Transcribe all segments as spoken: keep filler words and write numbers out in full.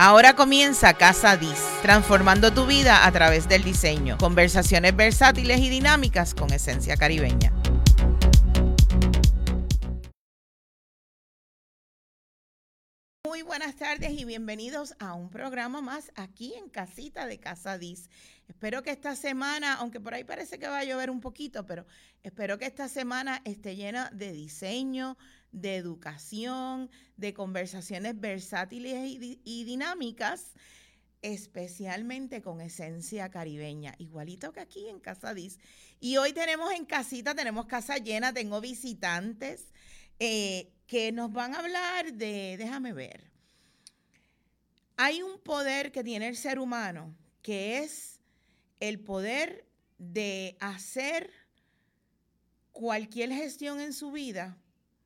Ahora comienza Casa Dis, transformando tu vida a través del diseño. Conversaciones versátiles y dinámicas con esencia caribeña. Muy buenas tardes y bienvenidos a un programa más aquí en Casita de Casa Dis. Espero que esta semana, aunque por ahí parece que va a llover un poquito, pero espero que esta semana esté llena de diseño, de educación, de conversaciones versátiles y, y dinámicas, especialmente con esencia caribeña, igualito que aquí en Casa Dis. Y hoy tenemos en casita, tenemos casa llena, tengo visitantes eh, que nos van a hablar de, déjame ver, hay un poder que tiene el ser humano, que es el poder de hacer cualquier gestión en su vida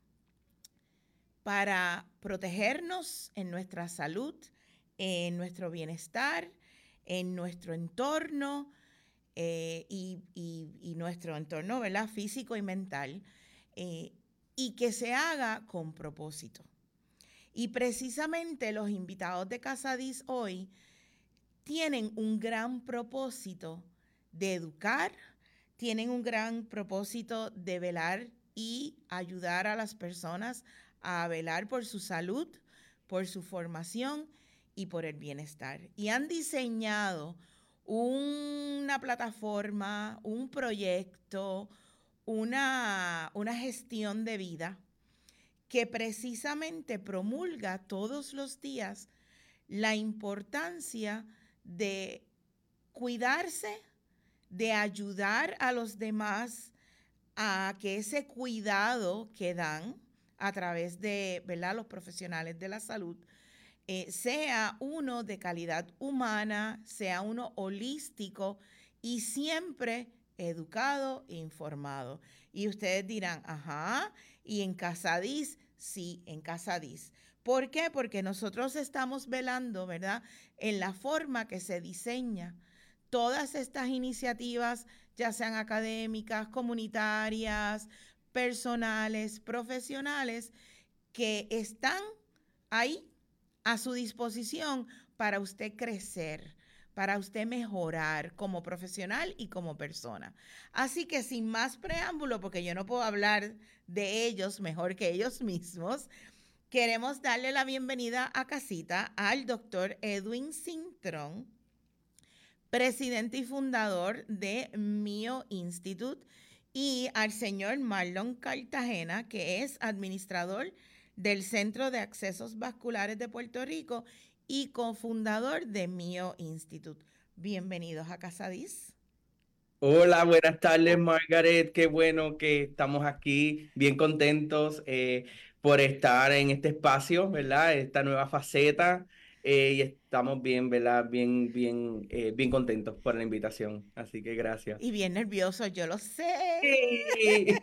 para protegernos en nuestra salud, en nuestro bienestar, en nuestro entorno eh, y, y, y nuestro entorno, ¿verdad?, físico y mental, eh, y que se haga con propósito. Y precisamente los invitados de Casa Dis hoy tienen un gran propósito de educar, tienen un gran propósito de velar y ayudar a las personas a velar por su salud, por su formación y por el bienestar. Y han diseñado una plataforma, un proyecto, una, una gestión de vida que precisamente promulga todos los días la importancia de cuidarse, de ayudar a los demás a que ese cuidado que dan a través de, ¿verdad?, los profesionales de la salud eh, sea uno de calidad humana, sea uno holístico y siempre educado e informado. Y ustedes dirán, ajá, y en Casa Dis, sí, en Casa Dis. ¿Por qué? Porque nosotros estamos velando, ¿verdad?, en la forma que se diseña todas estas iniciativas, ya sean académicas, comunitarias, personales, profesionales, que están ahí a su disposición para usted crecer, para usted mejorar como profesional y como persona. Así que sin más preámbulo, porque yo no puedo hablar de ellos mejor que ellos mismos, queremos darle la bienvenida a casita al doctor Edwin Cintrón, presidente y fundador de Mio Institute, y al señor Marlon Cartagena, que es administrador del Centro de Accesos Vasculares de Puerto Rico y cofundador de Mio Institute. Bienvenidos a Casa Dis. Hola, buenas tardes, Margaret. Qué bueno que estamos aquí, bien contentos eh, por estar en este espacio, ¿verdad? Esta nueva faceta eh, y estamos bien, ¿verdad? Bien, bien, eh, bien contentos por la invitación. Así que gracias. Y bien nervioso, yo lo sé. Sí.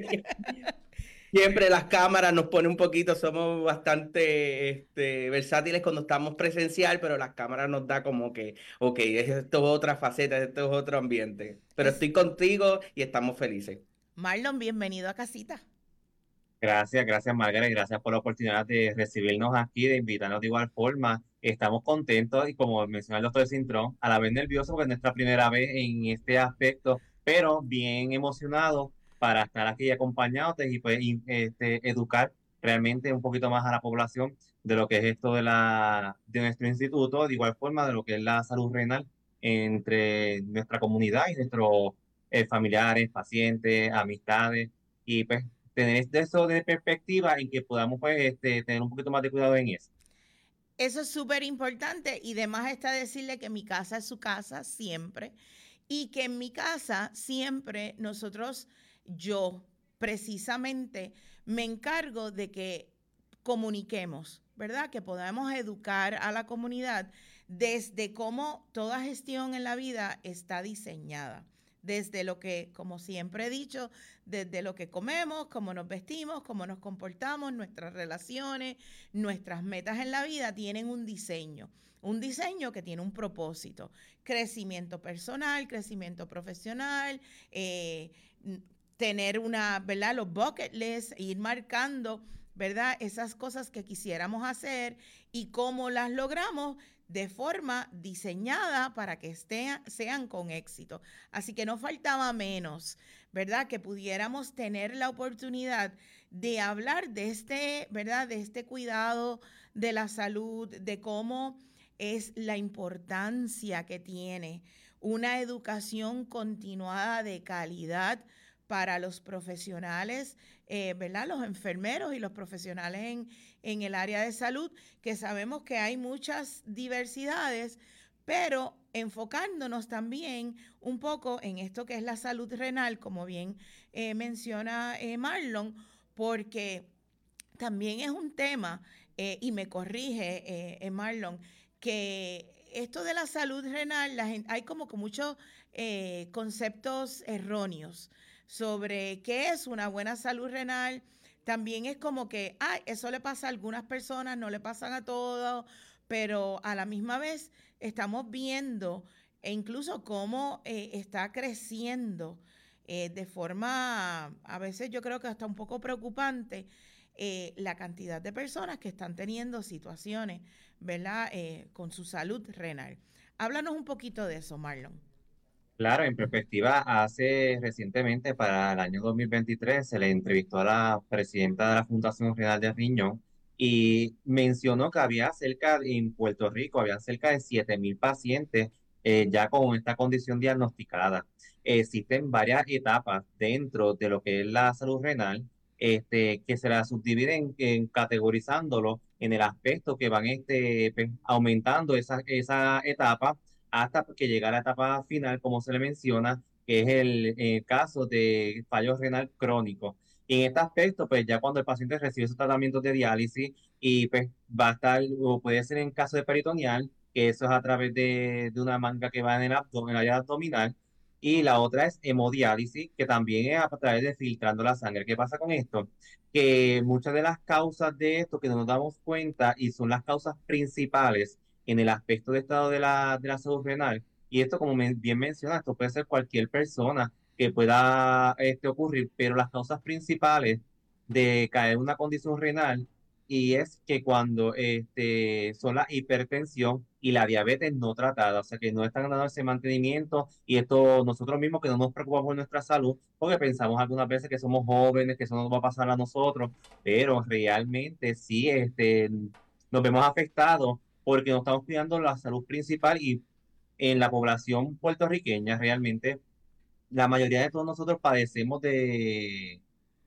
Siempre las cámaras nos ponen un poquito, somos bastante este, versátiles cuando estamos presencial, pero las cámaras nos da como que, ok, esto es otra faceta, esto es otro ambiente. Pero Es estoy contigo y estamos felices. Marlon, bienvenido a casita. Gracias, gracias Margaret, gracias por la oportunidad de recibirnos aquí, de invitarnos de igual forma. Estamos contentos y como mencionó el doctor Cintrón, a la vez nerviosos porque es nuestra primera vez en este aspecto, pero bien emocionados para estar aquí acompañándote y pues y, este, educar realmente un poquito más a la población de lo que es esto de, la, de nuestro instituto, de igual forma de lo que es la salud renal entre nuestra comunidad y nuestros eh, familiares, pacientes, amistades. Y pues tener eso de perspectiva en que podamos pues este, tener un poquito más de cuidado en eso. Eso es súper importante y además está decirle que mi casa es su casa siempre y que en mi casa siempre nosotros, yo precisamente me encargo de que comuniquemos, ¿verdad? Que podamos educar a la comunidad desde cómo toda gestión en la vida está diseñada. Desde lo que, como siempre he dicho, desde lo que comemos, cómo nos vestimos, cómo nos comportamos, nuestras relaciones, nuestras metas en la vida tienen un diseño, un diseño que tiene un propósito, crecimiento personal, crecimiento profesional, eh, tener una, ¿verdad?, los bucket lists, ir marcando ¿verdad? Esas cosas que quisiéramos hacer y cómo las logramos de forma diseñada para que estén, sean con éxito. Así que no faltaba menos, ¿verdad? Que pudiéramos tener la oportunidad de hablar de este, ¿verdad? De este cuidado de la salud, de cómo es la importancia que tiene una educación continuada de calidad para los profesionales, eh, ¿verdad? Los enfermeros y los profesionales en, en el área de salud, que sabemos que hay muchas diversidades, pero enfocándonos también un poco en esto que es la salud renal, como bien eh, menciona eh, Marlon, porque también es un tema, eh, y me corrige eh, eh, Marlon, que esto de la salud renal, la gente, hay como que muchos eh, conceptos erróneos sobre qué es una buena salud renal. También es como que, ay, eso le pasa a algunas personas, no le pasan a todos, pero a la misma vez estamos viendo e incluso cómo eh, está creciendo eh, de forma, a veces yo creo que hasta un poco preocupante, eh, la cantidad de personas que están teniendo situaciones, ¿verdad?, eh, con su salud renal. Háblanos un poquito de eso, Marlon. Claro, en perspectiva, hace recientemente, para el año dos mil veintitrés, se le entrevistó a la presidenta de la Fundación Renal de Riñón y mencionó que había cerca, en Puerto Rico, había cerca de siete mil pacientes eh, ya con esta condición diagnosticada. Existen varias etapas dentro de lo que es la salud renal, este, que se la subdividen en categorizándolo en el aspecto que van este, pues, aumentando esa, esa etapa hasta que llega a la etapa final, como se le menciona, que es el, el caso de fallo renal crónico. Y en este aspecto, pues ya cuando el paciente recibe su tratamiento de diálisis y pues va a estar, o puede ser en caso de peritoneal, que eso es a través de, de una manga que va en el abdomen, en el área abdominal, y la otra es hemodiálisis, que también es a través de filtrando la sangre. ¿Qué pasa con esto? Que muchas de las causas de esto que no nos damos cuenta y son las causas principales en el aspecto de estado de la, de la salud renal. Y esto, como men- bien menciona, esto puede ser cualquier persona que pueda este, ocurrir, pero las causas principales de caer en una condición renal y es que cuando este, son la hipertensión y la diabetes no tratada, o sea que no están dando ese mantenimiento y esto nosotros mismos que no nos preocupamos por nuestra salud, porque pensamos algunas veces que somos jóvenes, que eso no nos va a pasar a nosotros, pero realmente sí este, nos vemos afectados porque no estamos cuidando la salud principal y en la población puertorriqueña realmente la mayoría de todos nosotros padecemos de,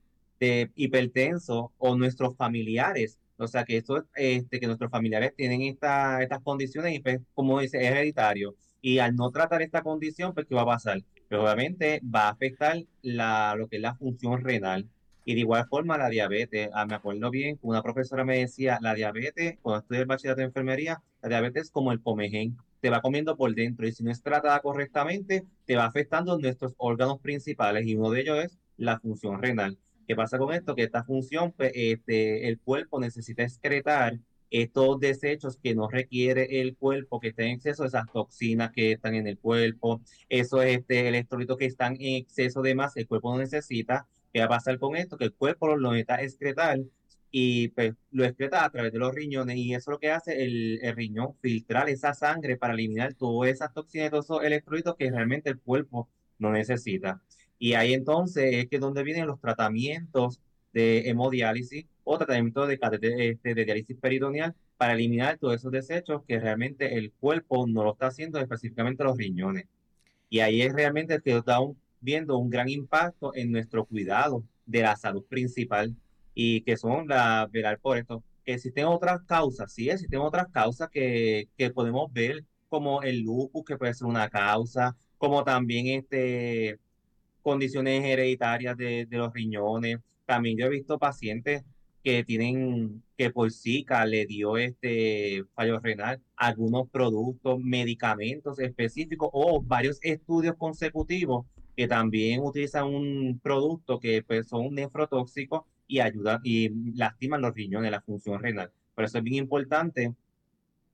de hipertenso o nuestros familiares. O sea que esto, este, que nuestros familiares tienen esta, estas condiciones y pues, como dice, es hereditario. Y al no tratar esta condición, pues, ¿qué va a pasar? Pues obviamente va a afectar la, lo que es la función renal. Y de igual forma la diabetes. Ah, me acuerdo bien que una profesora me decía, la diabetes, cuando estudié el bachillerato de enfermería, la diabetes es como el comején, te va comiendo por dentro y si no es tratada correctamente, te va afectando nuestros órganos principales y uno de ellos es la función renal. ¿Qué pasa con esto? Que esta función, pues, este, el cuerpo necesita excretar estos desechos que no requiere el cuerpo, que estén en exceso, esas toxinas que están en el cuerpo, esos este, electrolitos que están en exceso de más, el cuerpo no necesita. ¿Qué va a pasar con esto? Que el cuerpo lo necesita excretar y pues, lo excreta a través de los riñones y eso es lo que hace el, el riñón, filtrar esa sangre para eliminar todas esas toxinas y todos esos electrolitos que realmente el cuerpo no necesita. Y ahí entonces es que donde vienen los tratamientos de hemodiálisis o tratamientos de, catéter- este, de diálisis peritoneal para eliminar todos esos desechos que realmente el cuerpo no lo está haciendo, específicamente los riñones. Y ahí es realmente que está un- viendo un gran impacto en nuestro cuidado de la salud principal y que son la velar por esto. Que existen otras causas, sí, existen otras causas que, que podemos ver como el lupus, que puede ser una causa, como también este condiciones hereditarias de, de los riñones. También yo he visto pacientes que tienen, que por Zika le dio este fallo renal, algunos productos, medicamentos específicos o varios estudios consecutivos que también utilizan un producto que pues, son nefrotóxicos y ayudan y lastiman los riñones, la función renal. Por eso es bien importante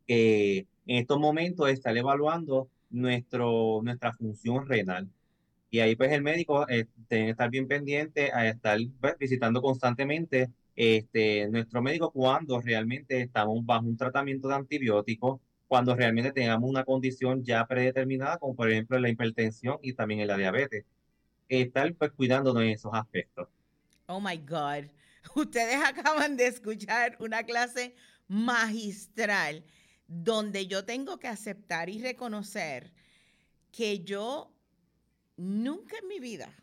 que en estos momentos estar evaluando nuestro, nuestra función renal Y ahí pues el médico eh, tiene que estar bien pendiente a estar pues, visitando constantemente este, nuestro médico cuando realmente estamos bajo un tratamiento de antibióticos, cuando realmente tengamos una condición ya predeterminada, como por ejemplo la hipertensión y también la diabetes. Estar pues cuidándonos en esos aspectos. Oh my God. Ustedes acaban de escuchar una clase magistral donde yo tengo que aceptar y reconocer que yo nunca en mi vida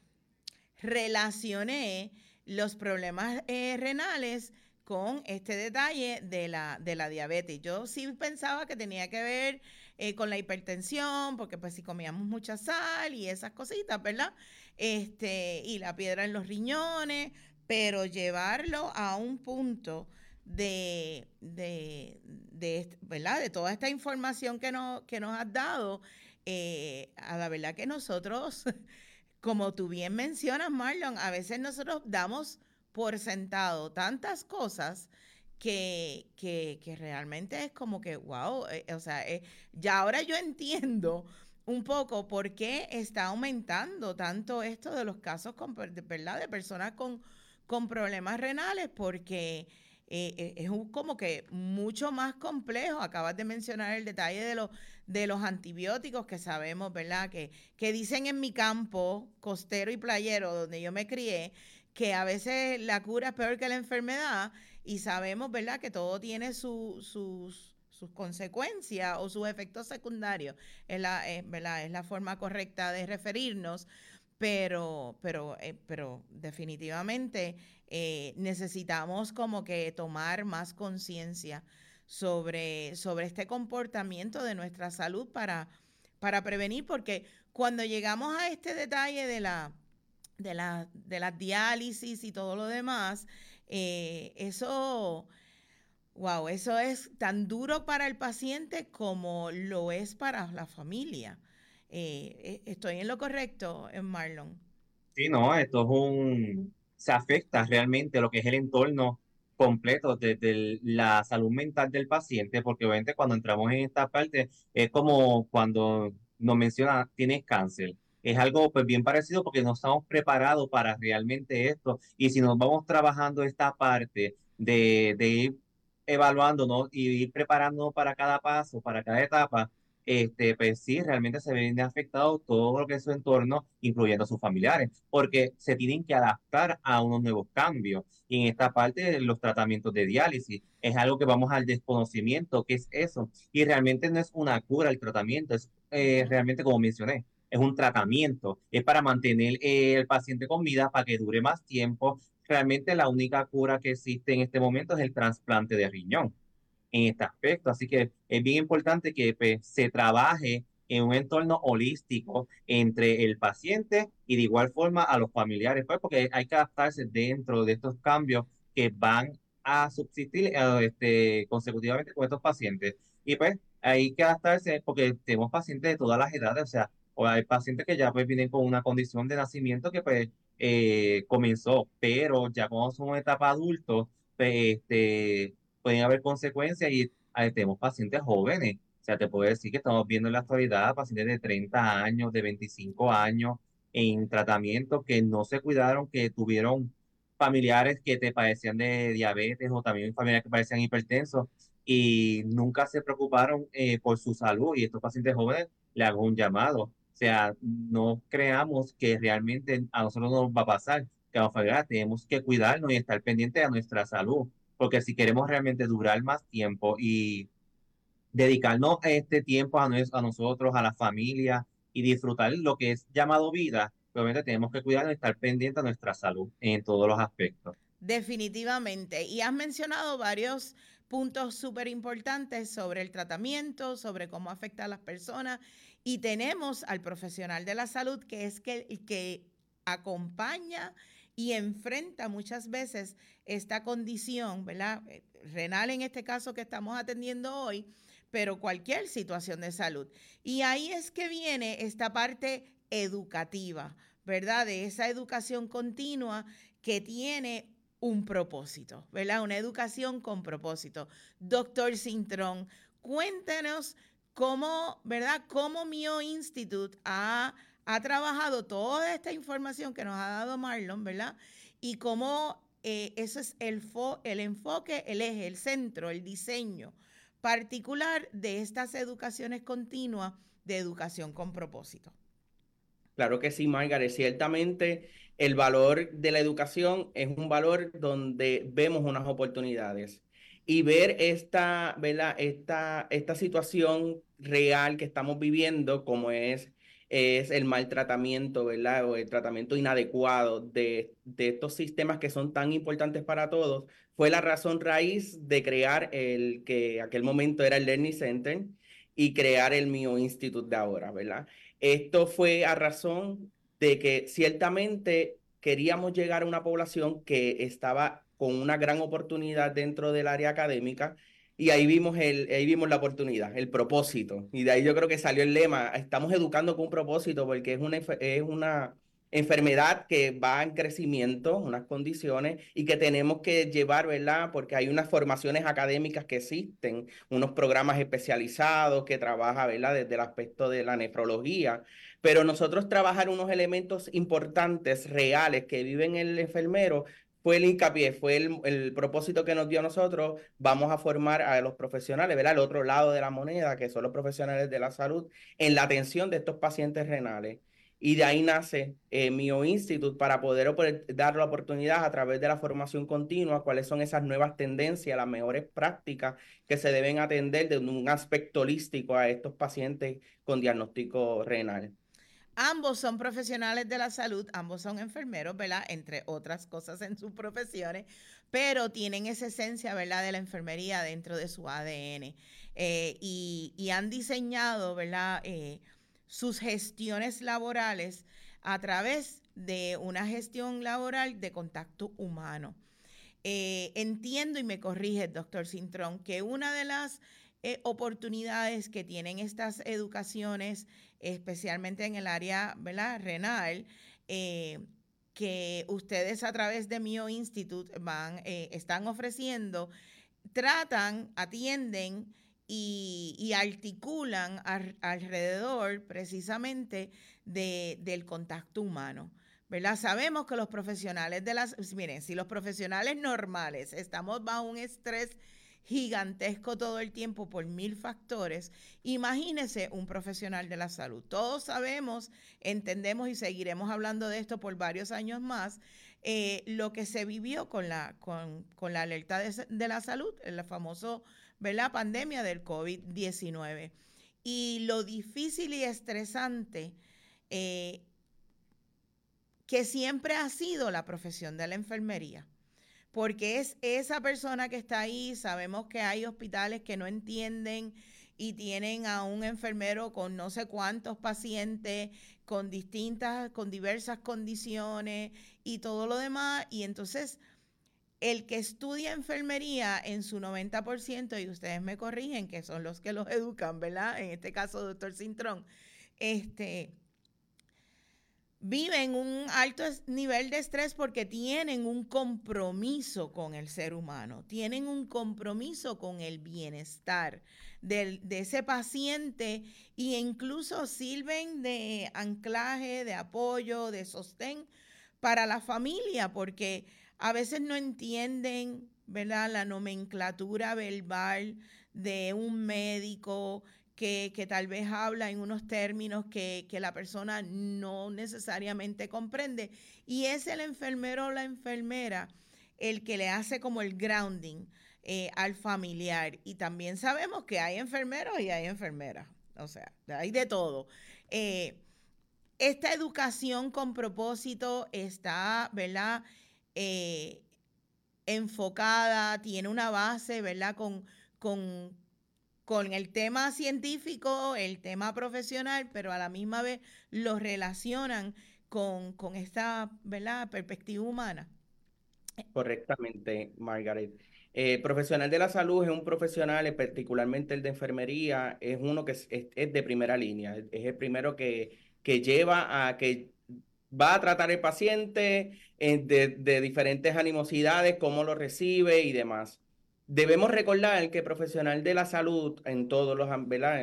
relacioné los problemas eh, renales con este detalle de la, de la diabetes. Yo sí pensaba que tenía que ver eh, con la hipertensión, porque pues si comíamos mucha sal y esas cositas, ¿verdad? Este, y la piedra en los riñones, pero llevarlo a un punto de, de, de, ¿verdad? De toda esta información que, no, que nos has dado, eh, a la verdad que nosotros como tú bien mencionas, Marlon, a veces nosotros damos por sentado tantas cosas que, que, que realmente es como que, wow, eh, o sea, eh, ya ahora yo entiendo un poco por qué está aumentando tanto esto de los casos, con, de, ¿verdad? De personas con, con problemas renales, porque eh, eh, es un, como que mucho más complejo. Acabas de mencionar el detalle de los, de los antibióticos que sabemos, ¿verdad? Que, que dicen en mi campo costero y playero, donde yo me crié, que a veces la cura es peor que la enfermedad y sabemos, ¿verdad? Que todo tiene su, sus, sus consecuencias o sus efectos secundarios. Es la, es, ¿verdad? Es la forma correcta de referirnos, pero, pero, eh, pero definitivamente eh, necesitamos como que tomar más conciencia sobre, sobre este comportamiento de nuestra salud para, para prevenir, porque cuando llegamos a este detalle de la, de la, de la diálisis y todo lo demás, eh, eso, wow, eso es tan duro para el paciente como lo es para la familia. Eh, ¿Estoy en lo correcto, Marlon? Sí, no, esto es un, se afecta realmente lo que es el entorno completo desde el- la salud mental del paciente, porque obviamente cuando entramos en esta parte es como cuando nos menciona, tienes cáncer. Es algo pues bien parecido porque no estamos preparados para realmente esto. Y si nos vamos trabajando esta parte de, de ir evaluándonos y ir preparándonos para cada paso, para cada etapa, este, pues sí, realmente se ven afectados todo lo que es su entorno, incluyendo a sus familiares, porque se tienen que adaptar a unos nuevos cambios. Y en esta parte de los tratamientos de diálisis, es algo que vamos al desconocimiento, ¿qué es eso? Y realmente no es una cura el tratamiento, es eh, Uh-huh. realmente como mencioné. Es un tratamiento, es para mantener eh, el paciente con vida, para que dure más tiempo. Realmente la única cura que existe en este momento es el trasplante de riñón en este aspecto. Así que es bien importante que pues, se trabaje en un entorno holístico entre el paciente y de igual forma a los familiares, pues, porque hay que adaptarse dentro de estos cambios que van a subsistir eh, este, consecutivamente con estos pacientes. Y pues hay que adaptarse porque tenemos pacientes de todas las edades, o sea, o hay pacientes que ya pues vienen con una condición de nacimiento que pues eh, comenzó, pero ya cuando son etapa adultos, pues, este, pueden haber consecuencias y eh, tenemos pacientes jóvenes. O sea, te puedo decir que estamos viendo en la actualidad pacientes de treinta años, de veinticinco años en tratamiento que no se cuidaron, que tuvieron familiares que te padecían de diabetes o también familiares que padecían hipertensos y nunca se preocuparon eh, por su salud. Y estos pacientes jóvenes le hago un llamado. O sea, no creamos que realmente a nosotros nos va a pasar, que a los familiares tenemos que cuidarnos y estar pendientes a nuestra salud porque si queremos realmente durar más tiempo y dedicarnos este tiempo a, nos- a nosotros, a la familia y disfrutar lo que es llamado vida, obviamente tenemos que cuidarnos y estar pendientes a nuestra salud en todos los aspectos. Definitivamente. Y has mencionado varios puntos súper importantes sobre el tratamiento, sobre cómo afecta a las personas. Y tenemos al profesional de la salud que es que, el que acompaña y enfrenta muchas veces esta condición, ¿verdad? Eh, Renal en este caso que estamos atendiendo hoy, pero cualquier situación de salud. Y ahí es que viene esta parte educativa, ¿verdad? De esa educación continua que tiene un propósito, ¿verdad? Una educación con propósito. Doctor Cintrón, cuéntenos cómo, ¿verdad? Cómo Mio Institute ha, ha trabajado toda esta información que nos ha dado Marlon, ¿verdad? Y cómo eh, eso es el, fo el enfoque, el eje, el centro, el diseño particular de estas educaciones continuas de educación con propósito. Claro que sí, Margaret. Ciertamente el valor de la educación es un valor donde vemos unas oportunidades. Y ver esta, ¿verdad? Esta, esta situación real que estamos viviendo, como es, es el maltratamiento, ¿verdad? O el tratamiento inadecuado de, de estos sistemas que son tan importantes para todos, fue la razón raíz de crear el que aquel momento era el Learning Center y crear el Mio Institute de ahora, ¿verdad? Esto fue a razón de que ciertamente queríamos llegar a una población que estaba con una gran oportunidad dentro del área académica y ahí vimos, el, ahí vimos la oportunidad, el propósito. Y de ahí yo creo que salió el lema, estamos educando con un propósito porque es una, es una enfermedad que va en crecimiento, unas condiciones y que tenemos que llevar, ¿verdad? Porque hay unas formaciones académicas que existen, unos programas especializados que trabajan, ¿verdad? Desde el aspecto de la nefrología, pero nosotros trabajar unos elementos importantes, reales, que viven el enfermero, fue el hincapié, fue el, el propósito que nos dio a nosotros. Vamos a formar a los profesionales, ¿verdad? El otro lado de la moneda, que son los profesionales de la salud, en la atención de estos pacientes renales. Y de ahí nace eh, Mio Institute para poder, poder dar la oportunidad a través de la formación continua, cuáles son esas nuevas tendencias, las mejores prácticas que se deben atender de un aspecto holístico a estos pacientes con diagnóstico renal. Ambos son profesionales de la salud, ambos son enfermeros, ¿verdad? Entre otras cosas en sus profesiones, pero tienen esa esencia, ¿verdad? De la enfermería dentro de su A D N. Eh, y, y han diseñado, ¿verdad? Eh, sus gestiones laborales a través de una gestión laboral de contacto humano. Eh, entiendo y me corrige el doctor Cintrón que una de las eh, oportunidades que tienen estas educaciones, especialmente en el área, ¿verdad? renal, eh, que ustedes a través de Mio Institute van, eh, están ofreciendo, tratan, atienden y, y articulan ar, alrededor precisamente de, del contacto humano. ¿Verdad? Sabemos que los profesionales de las, miren, si los profesionales normales estamos bajo un estrés gigantesco todo el tiempo por mil factores, imagínese un profesional de la salud. Todos sabemos, entendemos y seguiremos hablando de esto por varios años más, eh, lo que se vivió con la, con, con la alerta de, de la salud, la famosa, ¿verdad? pandemia del COVID diecinueve. Y lo difícil y estresante eh, que siempre ha sido la profesión de la enfermería, porque es esa persona que está ahí. Sabemos que hay hospitales que no entienden y tienen a un enfermero con no sé cuántos pacientes, con distintas, con diversas condiciones y todo lo demás, y entonces el que estudia enfermería en su noventa por ciento, y ustedes me corrigen, que son los que los educan, ¿verdad? En este caso, doctor Cintrón, este... viven un alto nivel de estrés porque tienen un compromiso con el ser humano, tienen un compromiso con el bienestar del, de ese paciente e incluso sirven de anclaje, de apoyo, de sostén para la familia, porque a veces no entienden, ¿verdad?, la nomenclatura verbal de un médico, Que, que tal vez habla en unos términos que, que la persona no necesariamente comprende. Y es el enfermero o la enfermera el que le hace como el grounding eh, al familiar. Y también sabemos que hay enfermeros y hay enfermeras. O sea, hay de todo. Eh, esta educación con propósito está, ¿verdad?, eh, enfocada, tiene una base, ¿verdad?, con... con con el tema científico, el tema profesional, pero a la misma vez lo relacionan con, con esta, ¿verdad?, perspectiva humana. Correctamente, Margaret. Eh, profesional de la salud es un profesional, eh, particularmente el de enfermería, es uno que es, es, es de primera línea, es, es el primero que, que lleva a que va a tratar el paciente eh, de, de diferentes animosidades, cómo lo recibe y demás. Debemos recordar que el profesional de la salud en todos los, ¿verdad?,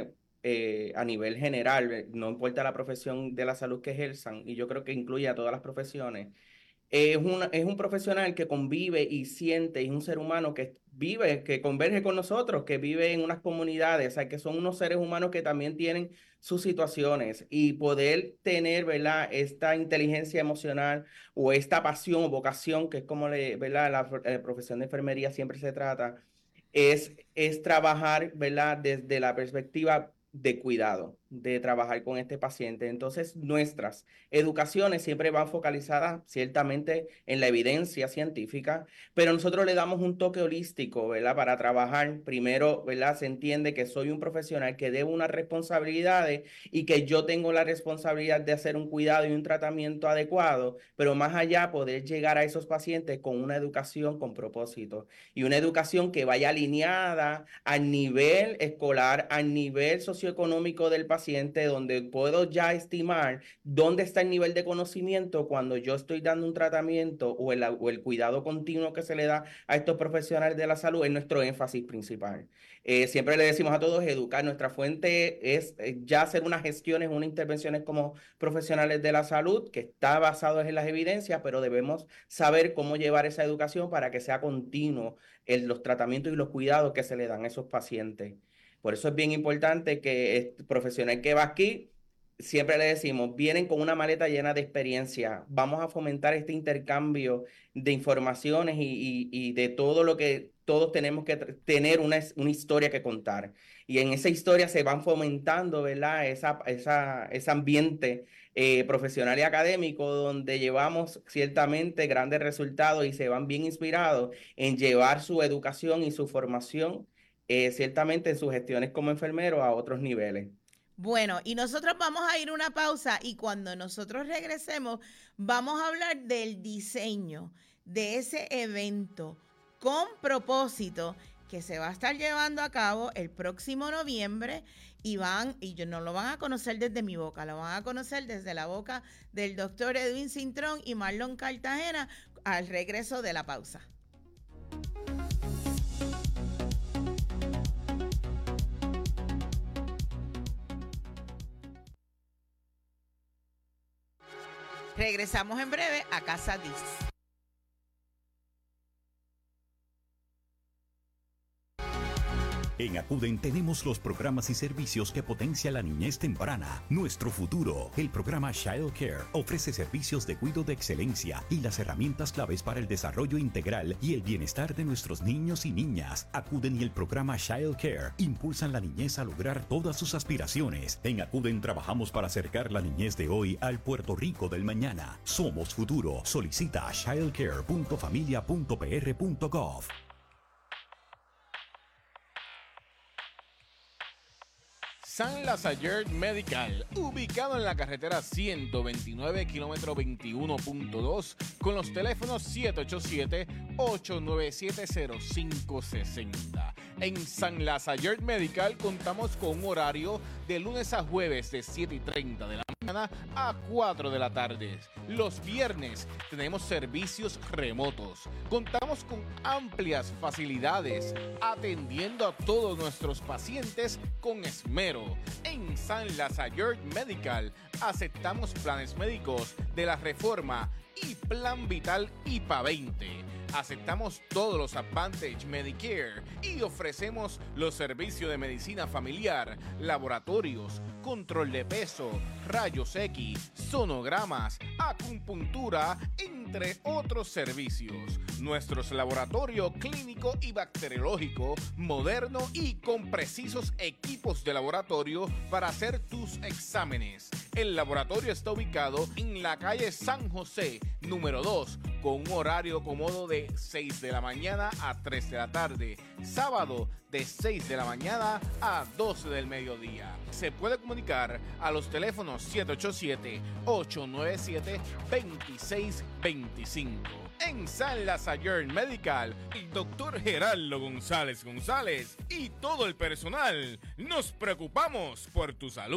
eh, a nivel general, no importa la profesión de la salud que ejerzan, y yo creo que incluye a todas las profesiones, es, una, es un profesional que convive y siente, y es un ser humano que vive, que converge con nosotros, que vive en unas comunidades, o sea, que son unos seres humanos que también tienen sus situaciones, y poder tener, ¿verdad?, esta inteligencia emocional o esta pasión o vocación, que es como le, ¿verdad?, la, la profesión de enfermería siempre se trata, es, es trabajar, ¿verdad?, desde la perspectiva de cuidado, de trabajar con este paciente. Entonces, nuestras educaciones siempre van focalizadas ciertamente en la evidencia científica, pero nosotros le damos un toque holístico, ¿verdad?, para trabajar. Primero, ¿verdad?, se entiende que soy un profesional que debo unas responsabilidades y que yo tengo la responsabilidad de hacer un cuidado y un tratamiento adecuado, pero más allá poder llegar a esos pacientes con una educación con propósito y una educación que vaya alineada al nivel escolar, al nivel socioeconómico del paciente, donde puedo ya estimar dónde está el nivel de conocimiento cuando yo estoy dando un tratamiento o el, o el cuidado continuo que se le da a estos profesionales de la salud. Es nuestro énfasis principal. Eh, siempre le decimos a todos, educar. Nuestra fuente es eh, ya hacer unas gestiones, unas intervenciones como profesionales de la salud, que está basado en las evidencias, pero debemos saber cómo llevar esa educación para que sea continuo en los tratamientos y los cuidados que se le dan a esos pacientes. Por eso es bien importante que el profesional que va aquí, siempre le decimos, vienen con una maleta llena de experiencia. Vamos a fomentar este intercambio de informaciones y, y, y de todo lo que todos tenemos que tener una, una historia que contar. Y en esa historia se van fomentando, ¿verdad?, esa, esa, ese ambiente eh, profesional y académico, donde llevamos ciertamente grandes resultados y se van bien inspirados en llevar su educación y su formación, eh, ciertamente en sus gestiones como enfermero, a otros niveles. Bueno, y nosotros vamos a ir a una pausa, y cuando nosotros regresemos vamos a hablar del diseño de ese evento con propósito que se va a estar llevando a cabo el próximo noviembre, y van, y yo no lo van a conocer desde mi boca, lo van a conocer desde la boca del doctor Edwin Cintrón y Marlon Cartagena al regreso de la pausa. Regresamos en breve a Casa Diz. En Acuden tenemos los programas y servicios que potencia la niñez temprana, nuestro futuro. El programa Child Care ofrece servicios de cuidado de excelencia y las herramientas claves para el desarrollo integral y el bienestar de nuestros niños y niñas. Acuden y el programa Child Care impulsan la niñez a lograr todas sus aspiraciones. En Acuden trabajamos para acercar la niñez de hoy al Puerto Rico del mañana. Somos futuro. Solicita a childcare punto familia punto p r punto gov. San Lazayer Medical, ubicado en la carretera ciento veintinueve, kilómetro veintiuno punto dos, con los teléfonos siete ocho siete, ocho nueve siete, cero cinco seis cero. En San Lazayer Medical contamos con un horario de lunes a jueves de siete y treinta de la mañana a cuatro de la tarde. Los viernes tenemos servicios remotos. Contamos con amplias facilidades, atendiendo a todos nuestros pacientes con esmero. En San Lazayer Medical aceptamos planes médicos de la Reforma y Plan Vital I P A veinte. Aceptamos todos los Advantage Medicare y ofrecemos los servicios de medicina familiar, laboratorios, control de peso, rayos X, sonogramas, acupuntura, entre otros servicios. Nuestros laboratorios clínico y bacteriológico, moderno y con precisos equipos de laboratorio para hacer tus exámenes. El laboratorio está ubicado en la calle San José, número dos, con un horario cómodo de seis de la mañana a tres de la tarde. Sábado de seis de la mañana a doce del mediodía. Se puede comunicar a los teléfonos siete ocho siete, ocho nueve siete, dos seis dos cinco. En San Lazayer Medical, el doctor Gerardo González González y todo el personal nos preocupamos por tu salud.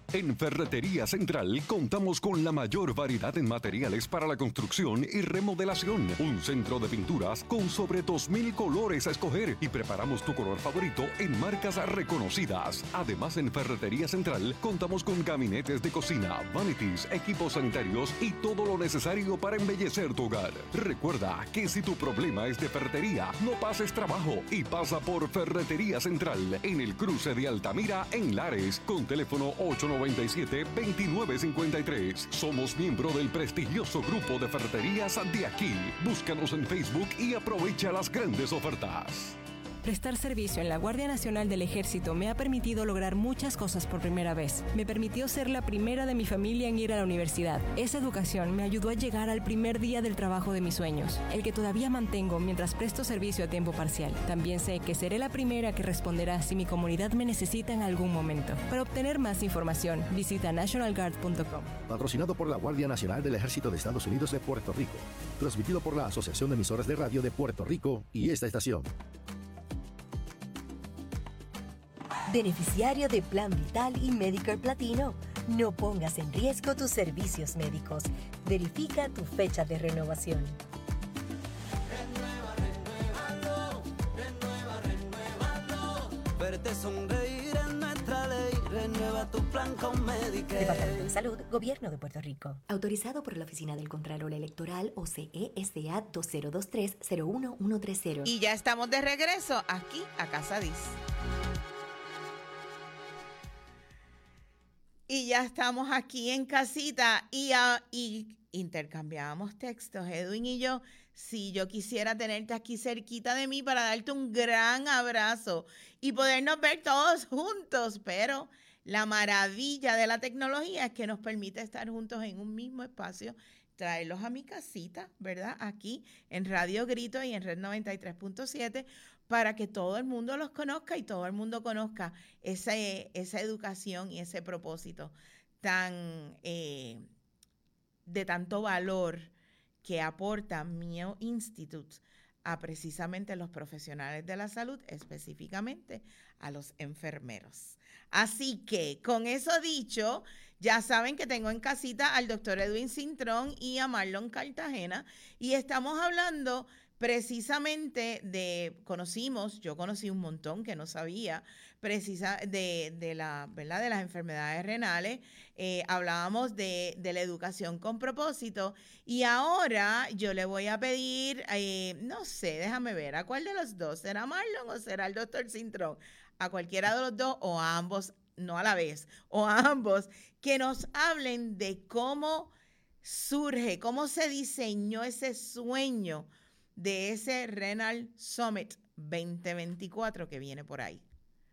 En Ferretería Central contamos con la mayor variedad en materiales para la construcción y remodelación. Un centro de pinturas con sobre dos mil colores a escoger y preparamos tu color favorito en marcas reconocidas. Además, en Ferretería Central contamos con gabinetes de cocina, vanities, equipos sanitarios y todo lo necesario para embellecer tu hogar. Recuerda que si tu problema es de ferretería, no pases trabajo y pasa por Ferretería Central en el cruce de Altamira en Lares con teléfono ocho nueve siete, dos nueve cinco tres. Somos miembro del prestigioso grupo de ferreterías de aquí. Búscanos en Facebook y aprovecha las grandes ofertas. Prestar servicio en la Guardia Nacional del Ejército me ha permitido lograr muchas cosas por primera vez. Me permitió ser la primera de mi familia en ir a la universidad. Esa educación me ayudó a llegar al primer día del trabajo de mis sueños, el que todavía mantengo mientras presto servicio a tiempo parcial. También sé que seré la primera que responderá si mi comunidad me necesita en algún momento. Para obtener más información, visita national guard punto com. Patrocinado por la Guardia Nacional del Ejército de Estados Unidos de Puerto Rico. Transmitido por la Asociación de Emisoras de Radio de Puerto Rico y esta estación. Beneficiario de Plan Vital y Medicare Platino. No pongas en riesgo tus servicios médicos. Verifica tu fecha de renovación. Renueva, renueva, renueva, renuévalo. Verte sonreír en nuestra ley. Renueva tu plan con Medicare. Departamento de Salud, Gobierno de Puerto Rico. Autorizado por la Oficina del Contralor Electoral O C E S A dos cero dos tres, cero uno uno tres cero. Y ya estamos de regreso aquí a Casa Diz. Y ya estamos aquí en casita y, uh, y intercambiábamos textos, Edwin y yo. Si yo quisiera tenerte aquí cerquita de mí para darte un gran abrazo y podernos ver todos juntos, pero la maravilla de la tecnología es que nos permite estar juntos en un mismo espacio, traerlos a mi casita, ¿verdad? Aquí en Radio Grito y en Red noventa y tres punto siete, para que todo el mundo los conozca y todo el mundo conozca ese, esa educación y ese propósito tan eh, de tanto valor que aporta Mio Institute a precisamente los profesionales de la salud, específicamente a los enfermeros. Así que, con eso dicho, ya saben que tengo en casita al doctor Edwin Cintrón y a Marlon Cartagena, y estamos hablando precisamente de, conocimos, yo conocí un montón que no sabía, precisa de, de, la, ¿verdad? de las enfermedades renales, eh, hablábamos de, de la educación con propósito, y ahora yo le voy a pedir, eh, no sé, déjame ver, ¿a cuál de los dos? ¿Será Marlon o será el doctor Cintrón? A cualquiera de los dos o a ambos, no a la vez, o a ambos, que nos hablen de cómo surge, cómo se diseñó ese sueño de ese Renal Summit veinte veinticuatro que viene por ahí.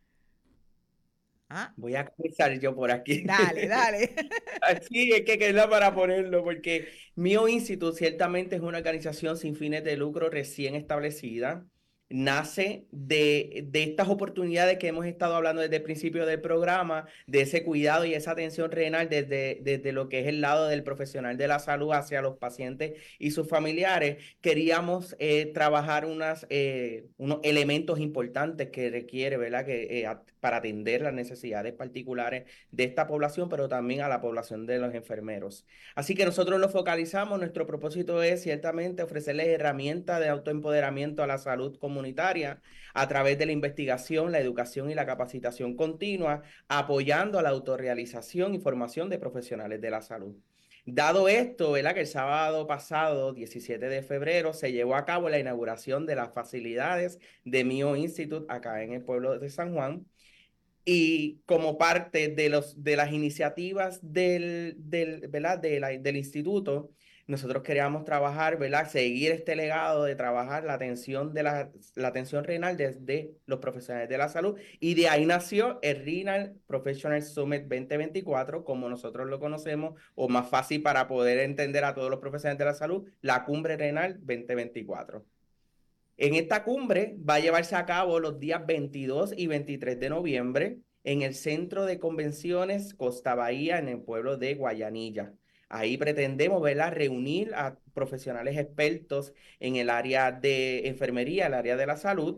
¿Ah? Voy a comenzar yo por aquí. Dale, dale. Sí, es que queda para ponerlo, porque Mio Institute ciertamente es una organización sin fines de lucro recién establecida. Nace de, de estas oportunidades que hemos estado hablando desde el principio del programa, de ese cuidado y esa atención renal desde, desde lo que es el lado del profesional de la salud hacia los pacientes y sus familiares. Queríamos eh, trabajar unas, eh, unos elementos importantes que requiere, ¿verdad? Que, eh, para atender las necesidades particulares de esta población, pero también a la población de los enfermeros. Así que nosotros lo focalizamos. Nuestro propósito es ciertamente ofrecerles herramientas de autoempoderamiento a la salud comunitaria a través de la investigación, la educación y la capacitación continua, apoyando a la autorrealización y formación de profesionales de la salud. Dado esto, ¿verdad? Que el sábado pasado, diecisiete de febrero, se llevó a cabo la inauguración de las facilidades de Mio Institute acá en el pueblo de San Juan. Y como parte de, los, de las iniciativas del, del, ¿verdad? de la, del instituto, nosotros queríamos trabajar, ¿verdad? Seguir este legado de trabajar la atención, de la, la atención renal desde los profesionales de la salud. Y de ahí nació el Renal Professional Summit veinte veinticuatro, como nosotros lo conocemos, o más fácil para poder entender a todos los profesionales de la salud, la Cumbre Renal veinte veinticuatro. En esta cumbre va a llevarse a cabo los días veintidós y veintitrés de noviembre en el Centro de Convenciones Costa Bahía, en el pueblo de Guayanilla. Ahí pretendemos, ¿verdad?, reunir a profesionales expertos en el área de enfermería, el área de la salud,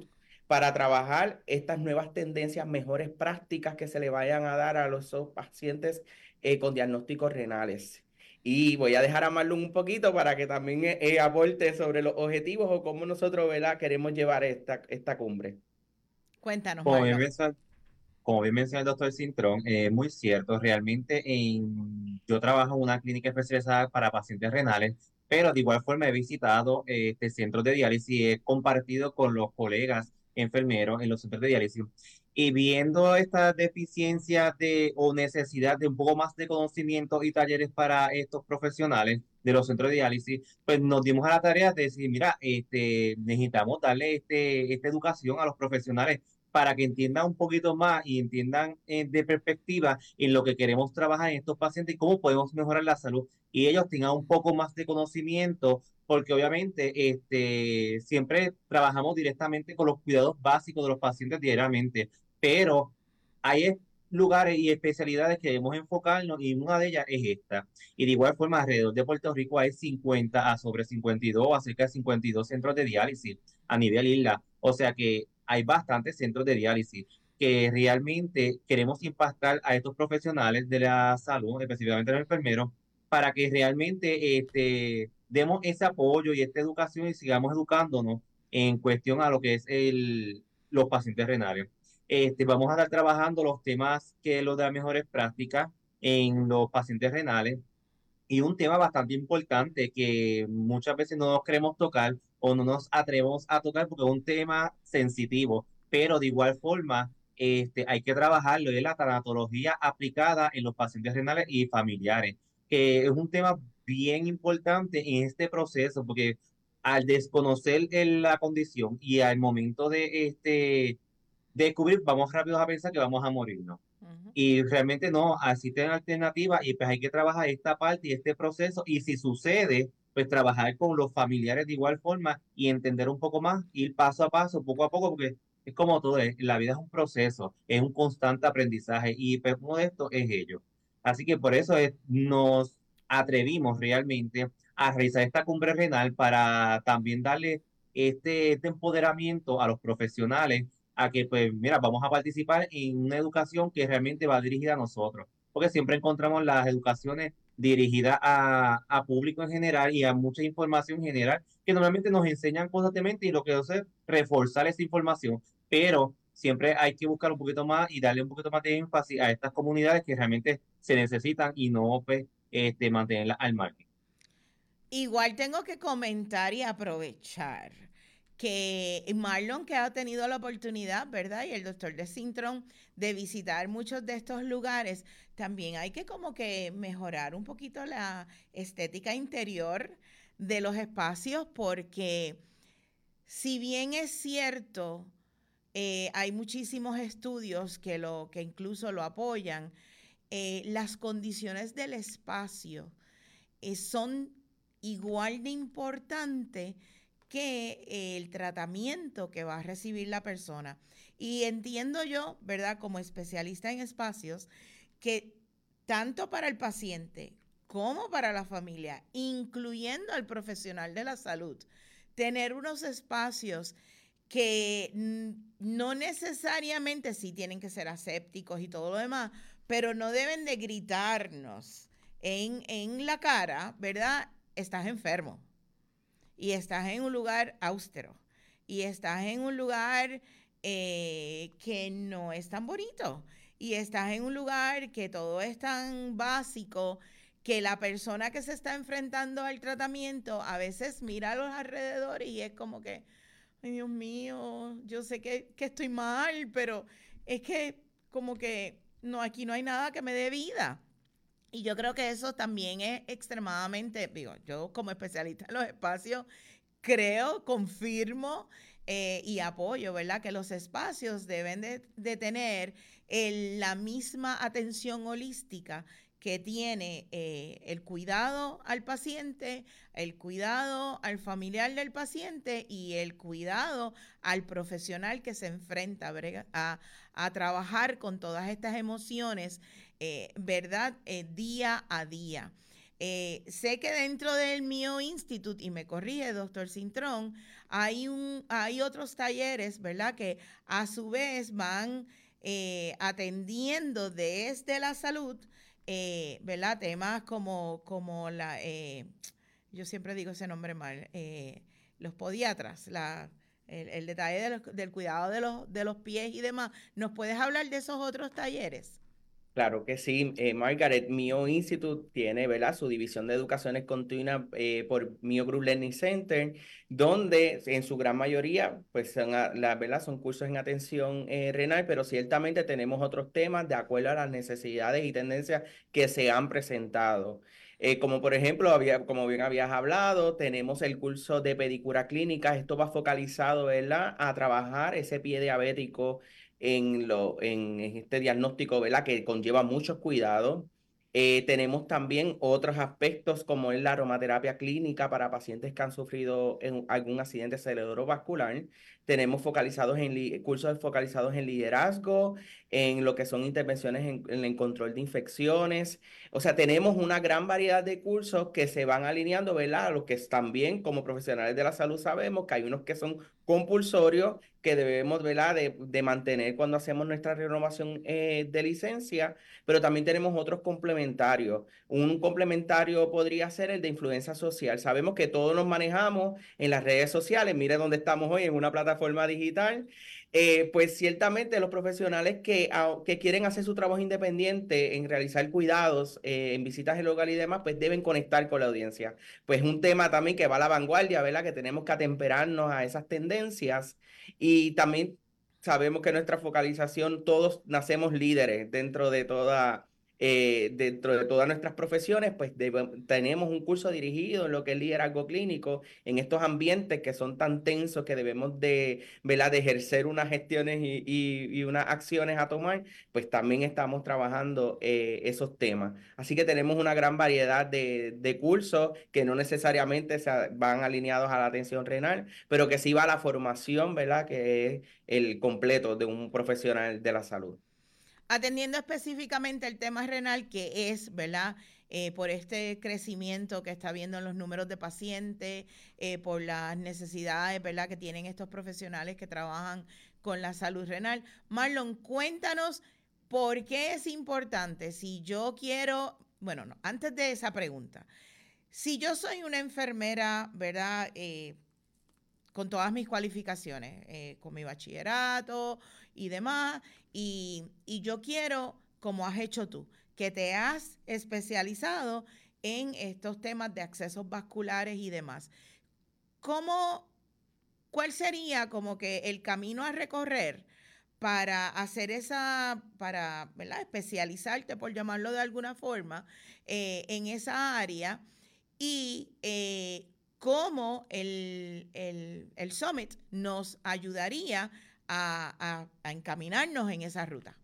para trabajar estas nuevas tendencias, mejores prácticas que se le vayan a dar a los pacientes eh, con diagnósticos renales. Y voy a dejar a Marlon un poquito para que también eh, aporte sobre los objetivos o cómo nosotros, ¿verdad?, queremos llevar esta, esta cumbre. Cuéntanos, Como bien Marlon. mencionó, como bien mencionó el doctor Cintrón, es muy cierto, realmente en, yo trabajo en una clínica especializada para pacientes renales, pero de igual forma he visitado eh, este centros de diálisis y he compartido con los colegas enfermeros en los centros de diálisis y viendo estas deficiencias de, o necesidad de un poco más de conocimiento y talleres para estos profesionales de los centros de diálisis, pues nos dimos a la tarea de decir, mira, este, necesitamos darle este, esta educación a los profesionales para que entiendan un poquito más y entiendan eh, de perspectiva en lo que queremos trabajar en estos pacientes y cómo podemos mejorar la salud y ellos tengan un poco más de conocimiento, porque obviamente este, siempre trabajamos directamente con los cuidados básicos de los pacientes diariamente, pero hay lugares y especialidades que debemos enfocarnos y una de ellas es esta. Y de igual forma, alrededor de Puerto Rico hay cincuenta a sobre cincuenta y dos, a cerca de cincuenta y dos centros de diálisis a nivel isla. O sea que hay bastantes centros de diálisis que realmente queremos impactar a estos profesionales de la salud, específicamente a los enfermeros, para que realmente este, demos ese apoyo y esta educación y sigamos educándonos en cuestión a lo que es el, los pacientes renales. Este, vamos a estar trabajando los temas que los de las mejores prácticas en los pacientes renales y un tema bastante importante que muchas veces no nos queremos tocar o no nos atrevemos a tocar porque es un tema sensitivo, pero de igual forma este, hay que trabajarlo, y es la tanatología aplicada en los pacientes renales y familiares, que es un tema bien importante en este proceso porque al desconocer el- la condición y al momento de este descubrir, vamos rápidos a pensar que vamos a morirnos. Ujú. Y realmente no, existen alternativas y pues hay que trabajar esta parte y este proceso. Y si sucede, pues trabajar con los familiares de igual forma y entender un poco más, ir paso a paso, poco a poco, porque es como todo, es- la vida es un proceso, es un constante aprendizaje y pues uno de estos es ello. Así que por eso es- nos atrevimos realmente a realizar esta cumbre renal para también darle este, este empoderamiento a los profesionales a que, pues, mira, vamos a participar en una educación que realmente va dirigida a nosotros, porque siempre encontramos las educaciones dirigidas a, a público en general y a mucha información general que normalmente nos enseñan constantemente y lo que hace es reforzar esa información, pero siempre hay que buscar un poquito más y darle un poquito más de énfasis a estas comunidades que realmente se necesitan y no, pues, este, mantenerlas al margen. Igual tengo que comentar y aprovechar que Marlon, que ha tenido la oportunidad, ¿verdad? Y el doctor de Cintrón, de visitar muchos de estos lugares, también hay que como que mejorar un poquito la estética interior de los espacios, porque si bien es cierto, eh, hay muchísimos estudios que, lo, que incluso lo apoyan, eh, las condiciones del espacio eh, son igual de importantes que eh, el tratamiento que va a recibir la persona. Y entiendo yo, ¿verdad?, como especialista en espacios, que tanto para el paciente como para la familia, incluyendo al profesional de la salud, tener unos espacios que mm, no necesariamente sí tienen que ser asépticos y todo lo demás, pero no deben de gritarnos en, en la cara, ¿verdad? Estás enfermo y estás en un lugar austero y estás en un lugar eh, que no es tan bonito y estás en un lugar que todo es tan básico que la persona que se está enfrentando al tratamiento a veces mira a los alrededores y es como que, ay Dios mío, yo sé que, que estoy mal, pero es que como que no, aquí no hay nada que me dé vida. Y yo creo que eso también es extremadamente, digo, yo como especialista en los espacios, creo, confirmo eh, y apoyo, ¿verdad? Que los espacios deben de, de tener el- la misma atención holística que tiene eh, el cuidado al paciente, el cuidado al familiar del paciente y el cuidado al profesional que se enfrenta brega, a, a trabajar con todas estas emociones, eh, ¿verdad? Eh, día a día. Eh, sé que dentro del Mio Institute, y me corrige, doctor Cintrón, hay, un, hay otros talleres, ¿verdad?, que a su vez van eh, atendiendo desde la salud, eh, ¿verdad?, temas como, como la, eh, yo siempre digo ese nombre mal, eh, los podiatras, la, el, el detalle de los, del cuidado de los, de los pies y demás. ¿Nos puedes hablar de esos otros talleres? Claro que sí, eh, Margaret. Mio Institute tiene, ¿verdad?, su división de educaciones continuas eh, por Mio Group Learning Center, donde en su gran mayoría, pues son, a- la, ¿verdad?, son cursos en atención eh, renal, pero ciertamente tenemos otros temas de acuerdo a las necesidades y tendencias que se han presentado. Eh, como por ejemplo, había, como bien habías hablado, tenemos el curso de pedicura clínica. Esto va focalizado, ¿verdad?, a trabajar ese pie diabético en, lo, en este diagnóstico, ¿verdad?, que conlleva muchos cuidados. Eh, tenemos también otros aspectos como es la aromaterapia clínica para pacientes que han sufrido en algún accidente cerebrovascular. Tenemos focalizados en li- cursos focalizados en liderazgo, en lo que son intervenciones en, en el control de infecciones. O sea, tenemos una gran variedad de cursos que se van alineando, ¿verdad?, a los que también como profesionales de la salud sabemos que hay unos que son compulsorios que debemos, ¿verdad?, de, de mantener cuando hacemos nuestra renovación eh, de licencia, pero también tenemos otros complementarios. Un complementario podría ser el de influencia social. Sabemos que todos nos manejamos en las redes sociales. Mire dónde estamos hoy, en una plataforma digital. Eh, pues ciertamente los profesionales que, a- que quieren hacer su trabajo independiente en realizar cuidados, eh, en visitas al hogar y demás, pues deben conectar con la audiencia. Pues un tema también que va a la vanguardia, ¿verdad?, que tenemos que atemperarnos a esas tendencias. Y también sabemos que nuestra focalización, todos nacemos líderes dentro de toda, eh, dentro de todas nuestras profesiones, pues debe- tenemos un curso dirigido en lo que es liderazgo clínico, en estos ambientes que son tan tensos que debemos de, ¿verdad?, de ejercer unas gestiones y, y- y unas acciones a tomar, pues también estamos trabajando eh, esos temas. Así que tenemos una gran variedad de, de cursos que no necesariamente se a- van alineados a la atención renal, pero que sí va a la formación, ¿verdad?, que es el completo de un profesional de la salud. Atendiendo específicamente el tema renal, que es, ¿verdad?, Eh, por este crecimiento que está habiendo en los números de pacientes, eh, por las necesidades, ¿verdad?, que tienen estos profesionales que trabajan con la salud renal. Marlon, cuéntanos por qué es importante si yo quiero, bueno, no, antes de esa pregunta, si yo soy una enfermera, ¿verdad?, Eh, con todas mis cualificaciones, eh, con mi bachillerato y demás, y, y yo quiero, como has hecho tú, que te has especializado en estos temas de accesos vasculares y demás. ¿Cómo, cuál sería como que el camino a recorrer para hacer esa, para, ¿verdad?, especializarte, por llamarlo de alguna forma, eh, en esa área? Y eh, cómo el, el, el Summit nos ayudaría a, a, a encaminarnos en esa ruta.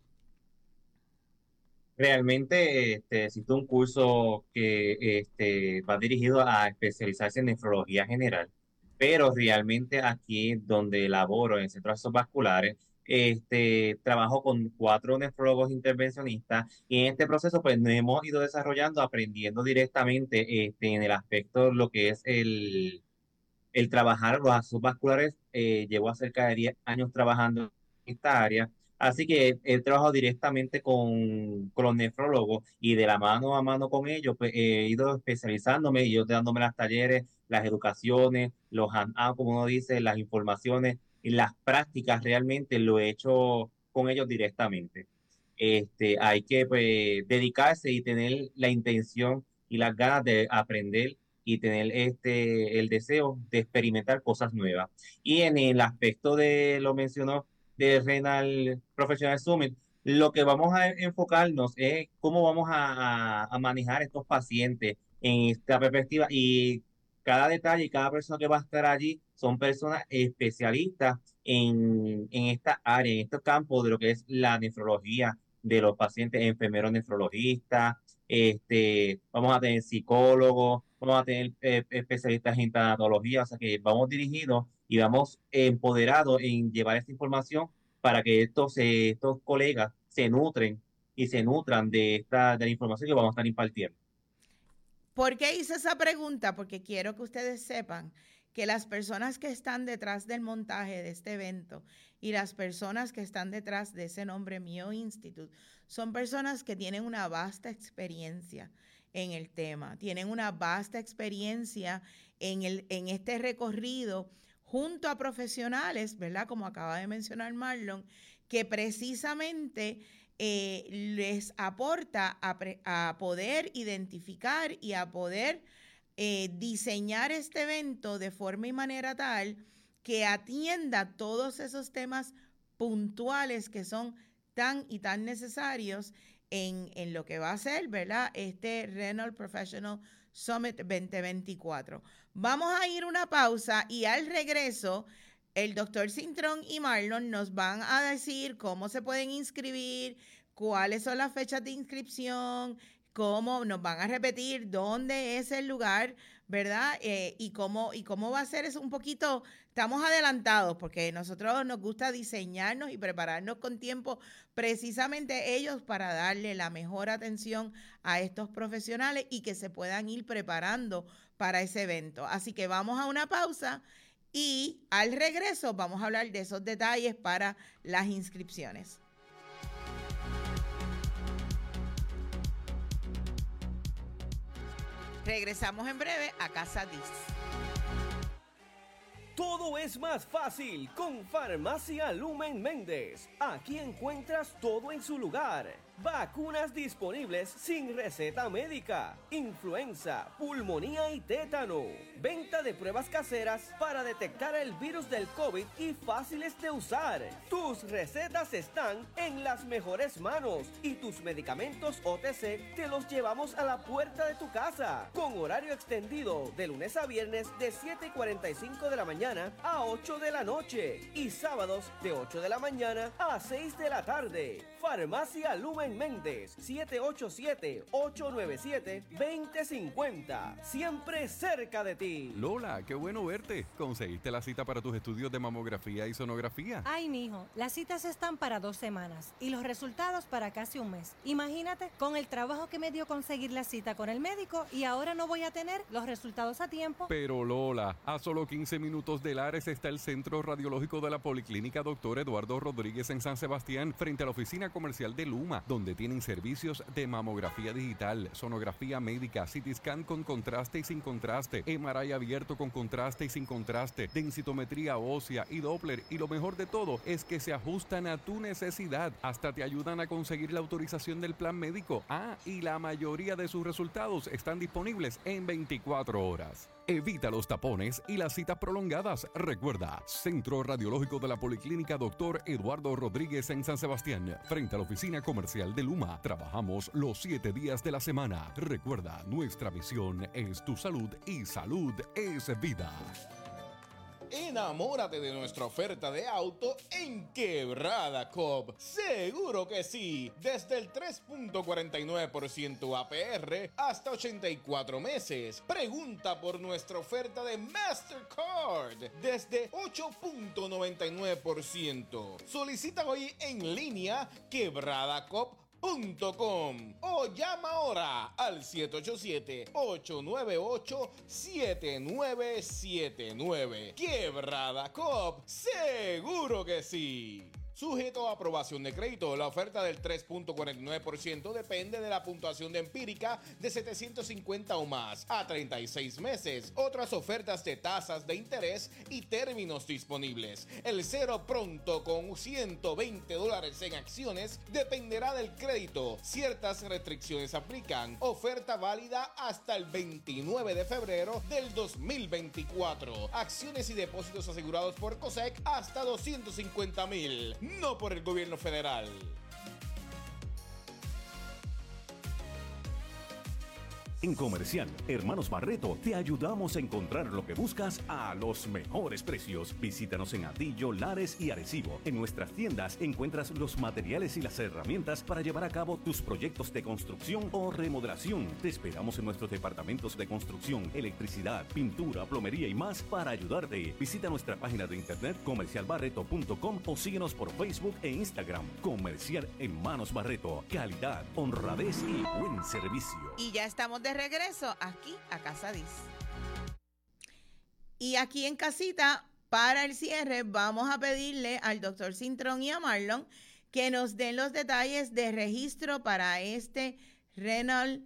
Realmente este, existe un curso que este, va dirigido a especializarse en nefrología general, pero realmente aquí donde laboro en el Centro de Accesos Vasculares, este, trabajo con cuatro nefrólogos intervencionistas y en este proceso pues nos hemos ido desarrollando, aprendiendo directamente este, en el aspecto lo que es el, el trabajar los accesos vasculares. Eh, llevo cerca de diez años trabajando en esta área. Así que he trabajado directamente con, con los nefrólogos y de la mano a mano con ellos, pues he ido especializándome y yo dándome las talleres, las educaciones, los hand-out, como uno dice, las informaciones y las prácticas realmente lo he hecho con ellos directamente. Este, hay que pues, dedicarse y tener la intención y las ganas de aprender y tener este, el deseo de experimentar cosas nuevas. Y en el aspecto de, lo mencionó, de Renal Professional Summit, lo que vamos a enfocarnos es cómo vamos a, a, a manejar estos pacientes en esta perspectiva y cada detalle y cada persona que va a estar allí son personas especialistas en, en esta área, en este campo de lo que es la nefrología de los pacientes, enfermeros nefrologistas, este, vamos a tener psicólogos, vamos a tener eh, especialistas en tanatología, o sea que vamos dirigidos y vamos empoderados en llevar esta información para que estos, eh, estos colegas se nutren y se nutran de esta de la información que vamos a estar impartiendo. ¿Por qué hice esa pregunta? Porque quiero que ustedes sepan que las personas que están detrás del montaje de este evento y las personas que están detrás de ese nombre Mio Institute son personas que tienen una vasta experiencia en el tema, tienen una vasta experiencia en, el, en este recorrido junto a profesionales, ¿verdad? Como acaba de mencionar Marlon, que precisamente eh, les aporta a, pre, a poder identificar y a poder eh, diseñar este evento de forma y manera tal que atienda todos esos temas puntuales que son tan y tan necesarios en, en lo que va a ser, ¿verdad? Este Renal Professional Summit veinte veinticuatro. Vamos a ir una pausa y al regreso el doctor Cintrón y Marlon nos van a decir cómo se pueden inscribir, cuáles son las fechas de inscripción, cómo nos van a repetir dónde es el lugar, ¿verdad? Eh, y cómo y cómo va a ser eso un poquito. Estamos adelantados porque nosotros nos gusta diseñarnos y prepararnos con tiempo, precisamente ellos para darle la mejor atención a estos profesionales y que se puedan ir preparando para ese evento. Así que vamos a una pausa y al regreso vamos a hablar de esos detalles para las inscripciones. Regresamos en breve a Casa Dis. Todo es más fácil con Farmacia Lumen Méndez. Aquí encuentras todo en su lugar. Vacunas disponibles sin receta médica, influenza, pulmonía y tétano. Venta de pruebas caseras para detectar el virus del COVID y fáciles de usar. Tus recetas están en las mejores manos y tus medicamentos O T C te los llevamos a la puerta de tu casa. Con horario extendido de lunes a viernes de siete y cuarenta y cinco de la mañana a ocho de la noche y sábados de ocho de la mañana a seis de la tarde. Farmacia Lumen Méndez, siete ocho siete, ocho nueve siete, dos cero cinco cero. Siempre cerca de ti. Lola, qué bueno verte. ¿Conseguiste la cita para tus estudios de mamografía y sonografía? Ay, mijo, las citas están para dos semanas y los resultados para casi un mes. Imagínate, con el trabajo que me dio conseguir la cita con el médico y ahora no voy a tener los resultados a tiempo. Pero Lola, a solo quince minutos de Lares está el Centro Radiológico de la Policlínica Doctor Eduardo Rodríguez en San Sebastián, frente a la oficina comercial de Luma, donde tienen servicios de mamografía digital, sonografía médica, C T scan con contraste y sin contraste, M R I abierto con contraste y sin contraste, densitometría ósea y Doppler, y lo mejor de todo es que se ajustan a tu necesidad, hasta te ayudan a conseguir la autorización del plan médico. Ah, y la mayoría de sus resultados están disponibles en veinticuatro horas. Evita los tapones y las citas prolongadas. Recuerda, Centro Radiológico de la Policlínica Doctor Eduardo Rodríguez en San Sebastián, frente a la oficina comercial de Luma. Trabajamos los siete días de la semana. Recuerda, nuestra misión es tu salud y salud es vida. Enamórate de nuestra oferta de auto en Quebrada Cobb. Seguro que sí. Desde el tres punto cuarenta y nueve por ciento A P R hasta ochenta y cuatro meses. Pregunta por nuestra oferta de Mastercard desde ocho punto noventa y nueve por ciento. Solicita hoy en línea quebrada cobb punto com o llama ahora al siete ocho siete, ocho nueve ocho, siete nueve siete nueve. Quebrada Cobb, seguro que sí. Sujeto a aprobación de crédito, la oferta del tres punto cuarenta y nueve por ciento depende de la puntuación de empírica de setecientos cincuenta o más a treinta y seis meses. Otras ofertas de tasas de interés y términos disponibles. El cero pronto con ciento veinte dólares en acciones dependerá del crédito. Ciertas restricciones aplican. Oferta válida hasta el veintinueve de febrero del dos mil veinticuatro. Acciones y depósitos asegurados por COSEC hasta doscientos cincuenta mil. No por el gobierno federal. En Comercial Hermanos Barreto te ayudamos a encontrar lo que buscas a los mejores precios. Visítanos en Atillo, Lares y Arecibo. En nuestras tiendas encuentras los materiales y las herramientas para llevar a cabo tus proyectos de construcción o remodelación. Te esperamos en nuestros departamentos de construcción, electricidad, pintura, plomería y más para ayudarte. Visita nuestra página de internet comercial barreto punto com o síguenos por Facebook e Instagram. Comercial Hermanos Barreto. Calidad, honradez y buen servicio. Y ya estamos de de regreso aquí a Casa Dis. Y aquí en casita, para el cierre, vamos a pedirle al doctor Cintrón y a Marlon que nos den los detalles de registro para este Renal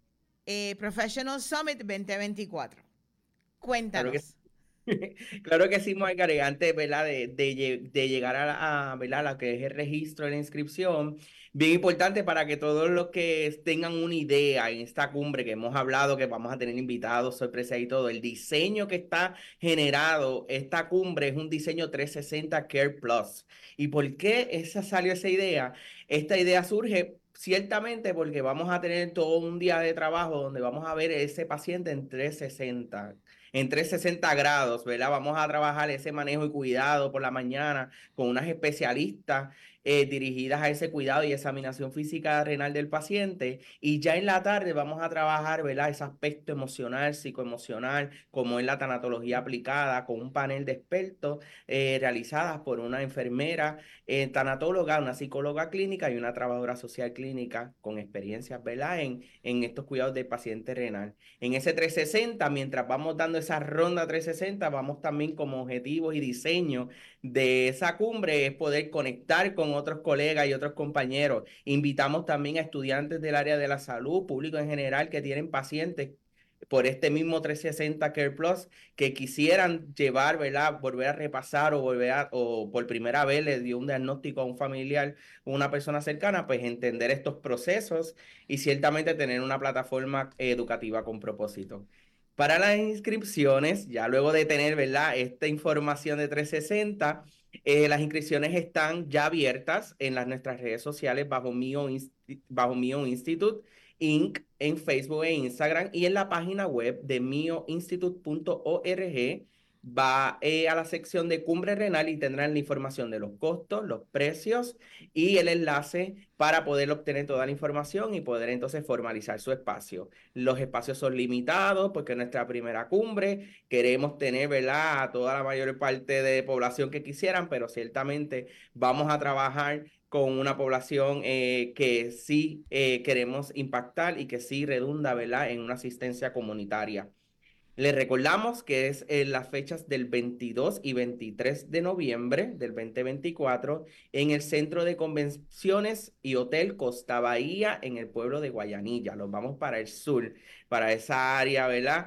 eh, Professional Summit veinte veinticuatro. Cuéntanos. Claro que, claro que sí, Margaret. Antes, ¿verdad? De, de, de llegar a, a, ¿verdad? a lo que es el registro de la inscripción, bien importante para que todos los que tengan una idea en esta cumbre que hemos hablado, que vamos a tener invitados, sorpresas y todo, el diseño que está generado esta cumbre es un diseño trescientos sesenta Care Plus. ¿Y por qué esa salió esa idea? Esta idea surge ciertamente porque vamos a tener todo un día de trabajo donde vamos a ver a ese paciente en trescientos sesenta, en trescientos sesenta grados, ¿verdad? Vamos a trabajar ese manejo y cuidado por la mañana con unas especialistas eh, dirigidas a ese cuidado y examinación física renal del paciente, y ya en la tarde vamos a trabajar, ¿verdad? Ese aspecto emocional, psicoemocional, como es la tanatología aplicada, con un panel de expertos eh, realizadas por una enfermera eh, tanatóloga, una psicóloga clínica y una trabajadora social clínica con experiencias, ¿verdad? En, en estos cuidados del paciente renal. En ese trescientos sesenta, mientras vamos dando esa ronda trescientos sesenta, vamos también como objetivos y diseño de esa cumbre es poder conectar con otros colegas y otros compañeros. Invitamos también a estudiantes del área de la salud, público en general, que tienen pacientes por este mismo trescientos sesenta Care Plus, que quisieran llevar, ¿verdad? Volver a repasar o volver a, o por primera vez le dio un diagnóstico a un familiar o una persona cercana, pues entender estos procesos y ciertamente tener una plataforma educativa con propósito. Para las inscripciones, ya luego de tener, ¿verdad?, esta información de trescientos sesenta, eh, las inscripciones están ya abiertas en las, nuestras redes sociales bajo Mio, bajo Mio Institute incorporated en Facebook e Instagram, y en la página web de mio institute punto org. Va eh, a la sección de Cumbre Renal y tendrán la información de los costos, los precios y el enlace para poder obtener toda la información y poder entonces formalizar su espacio. Los espacios son limitados porque es nuestra primera cumbre. Queremos tener, ¿verdad?, a toda la mayor parte de población que quisieran, pero ciertamente vamos a trabajar con una población eh, que sí eh, queremos impactar y que sí redunda, ¿verdad?, en una asistencia comunitaria. Les recordamos que es en las fechas del veintidós y veintitrés de noviembre del veinte veinticuatro en el Centro de Convenciones y Hotel Costa Bahía en el pueblo de Guayanilla. Nos vamos para el sur, para esa área, ¿verdad?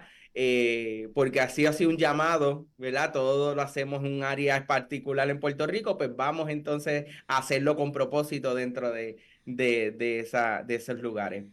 Eh, porque así ha sido un llamado, ¿verdad? Todo lo hacemos en un área particular en Puerto Rico, pues vamos entonces a hacerlo con propósito dentro de, de, de, esa, de esos lugares.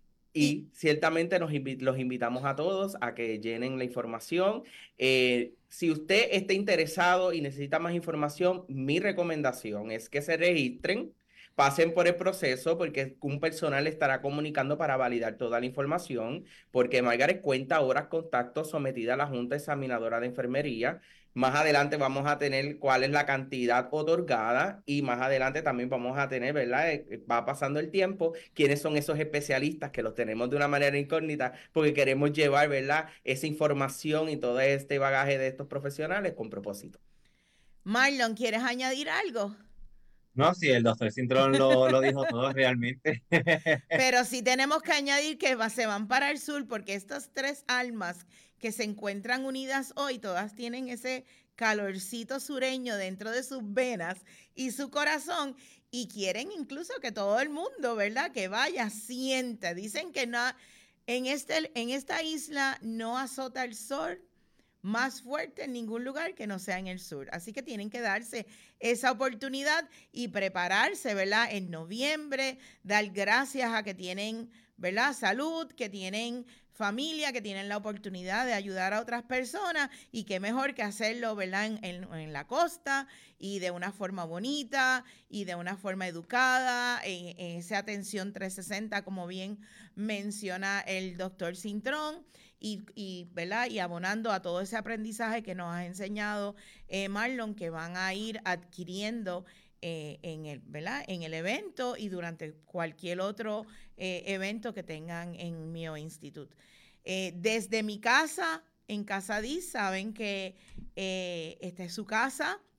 Y ciertamente nos invi- los invitamos a todos a que llenen la información. Eh, si usted está interesado y necesita más información, mi recomendación es que se registren, pasen por el proceso, porque un personal estará comunicando para validar toda la información, porque Margaret cuenta horas contactos sometidas a la Junta Examinadora de Enfermería. Más adelante vamos a tener cuál es la cantidad otorgada y más adelante también vamos a tener, ¿verdad? Eh, va pasando el tiempo, quiénes son esos especialistas que los tenemos de una manera incógnita porque queremos llevar, ¿verdad?, esa información y todo este bagaje de estos profesionales con propósito. Marlon, ¿quieres añadir algo? No, sí, el doctor Cintrón lo, lo dijo todo realmente. Pero sí tenemos que añadir que va, se van para el sur porque estas tres almas que se encuentran unidas hoy, todas tienen ese calorcito sureño dentro de sus venas y su corazón y quieren incluso que todo el mundo, ¿verdad?, que vaya, sienta. Dicen que no, en, este, en esta isla no azota el sol más fuerte en ningún lugar que no sea en el sur. Así que tienen que darse esa oportunidad y prepararse, ¿verdad?, en noviembre, dar gracias a que tienen, ¿verdad?, salud, que tienen familia, que tienen la oportunidad de ayudar a otras personas y qué mejor que hacerlo, ¿verdad?, en, en, en la costa y de una forma bonita y de una forma educada, en, en esa atención trescientos sesenta, como bien menciona el doctor Cintrón. Y, y, ¿verdad?, y abonando a todo ese aprendizaje que nos ha enseñado eh, Marlon, que van a ir adquiriendo eh, en, el, ¿verdad?, en el evento y durante cualquier otro eh, evento que tengan en Mio Institute. Eh, desde mi casa, en Casa Dis, saben que eh, esta es su casa.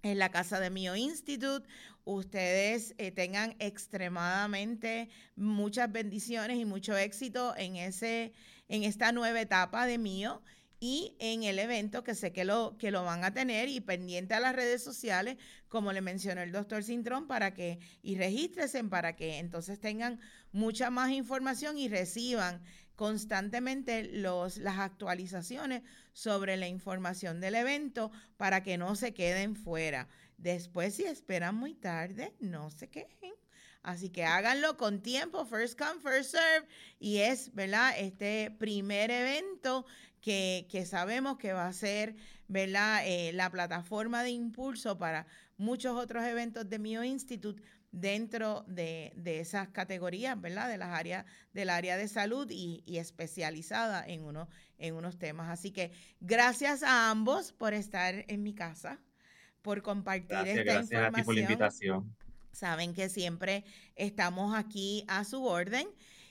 en la casa de Mio Institute. Ustedes eh, tengan extremadamente muchas bendiciones y mucho éxito en, ese, en esta nueva etapa de Mio y en el evento que sé que lo, que lo van a tener, y pendiente a las redes sociales, como le mencionó el doctor Cintrón, para que, y regístrense para que entonces tengan mucha más información y reciban constantemente los, las actualizaciones sobre la información del evento para que no se queden fuera. Después, si esperan muy tarde, no se quejen. Así que háganlo con tiempo, first come, first serve, y es, ¿verdad?, este primer evento que, que sabemos que va a ser, ¿verdad?, eh, la plataforma de impulso para muchos otros eventos de Mio Institute dentro de, de esas categorías, ¿verdad?, de las áreas, del área de salud y, y especializada en, uno, en unos temas. Así que gracias a ambos por estar en mi casa, por compartir Gracias, esta gracias información. a ti por la invitación. Saben que siempre estamos aquí a su orden,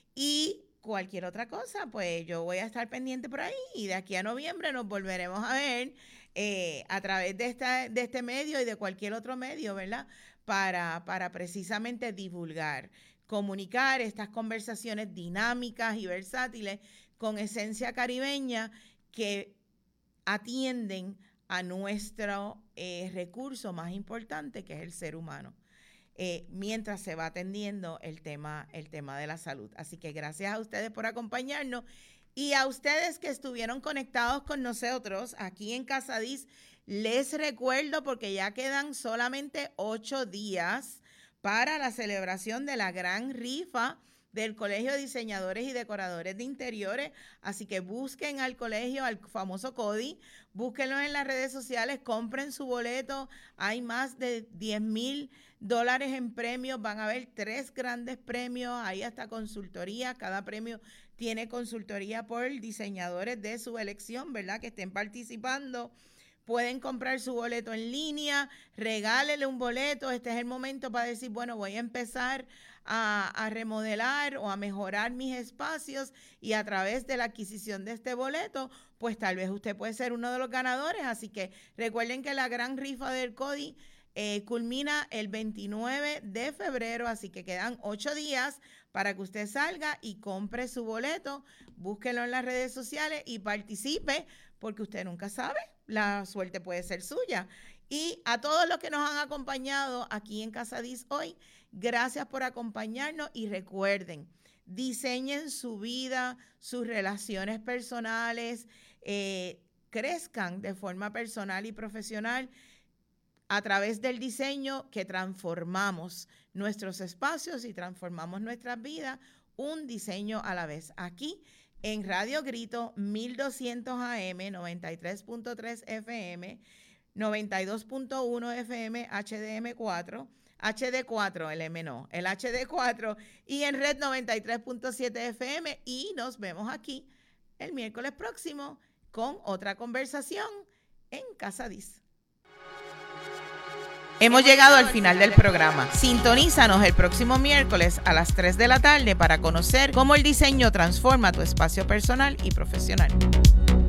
y cualquier otra cosa, pues yo voy a estar pendiente por ahí, y de aquí a noviembre nos volveremos a ver eh, a través de, esta, de este medio y de cualquier otro medio, ¿verdad?, para, para precisamente divulgar, comunicar estas conversaciones dinámicas y versátiles con esencia caribeña que atienden a nuestro eh, recurso más importante, que es el ser humano, eh, mientras se va atendiendo el tema, el tema de la salud. Así que gracias a ustedes por acompañarnos, y a ustedes que estuvieron conectados con nosotros aquí en Casadís. Les recuerdo, porque ya quedan solamente ocho días para la celebración de la gran rifa del Colegio de Diseñadores y Decoradores de Interiores. Así que busquen al colegio, al famoso CODI, búsquenlo en las redes sociales, compren su boleto. Hay más de diez mil dólares en premios, van a haber tres grandes premios, hay hasta consultoría, cada premio tiene consultoría por diseñadores de su elección, ¿verdad?, que estén participando. Pueden comprar su boleto en línea, regálele un boleto. Este es el momento para decir, bueno, voy a empezar a, a remodelar o a mejorar mis espacios, y a través de la adquisición de este boleto, pues tal vez usted puede ser uno de los ganadores. Así que recuerden que la gran rifa del CODI eh, culmina el veintinueve de febrero, así que quedan ocho días para que usted salga y compre su boleto. Búsquelo en las redes sociales y participe, porque usted nunca sabe, la suerte puede ser suya. Y a todos los que nos han acompañado aquí en Casadís hoy, gracias por acompañarnos, y recuerden, diseñen su vida, sus relaciones personales, eh, crezcan de forma personal y profesional a través del diseño, que transformamos nuestros espacios y transformamos nuestras vidas, un diseño a la vez. Aquí en Radio Grito, mil doscientos A M, noventa y tres punto tres F M, noventa y dos punto uno F M, H D M cuatro, H D cuatro, el M no, el H D cuatro, y en Red noventa y tres punto siete F M, y nos vemos aquí el miércoles próximo con otra conversación en Casadís. Hemos llegado al final del programa. Sintonízanos el próximo miércoles a las tres de la tarde para conocer cómo el diseño transforma tu espacio personal y profesional.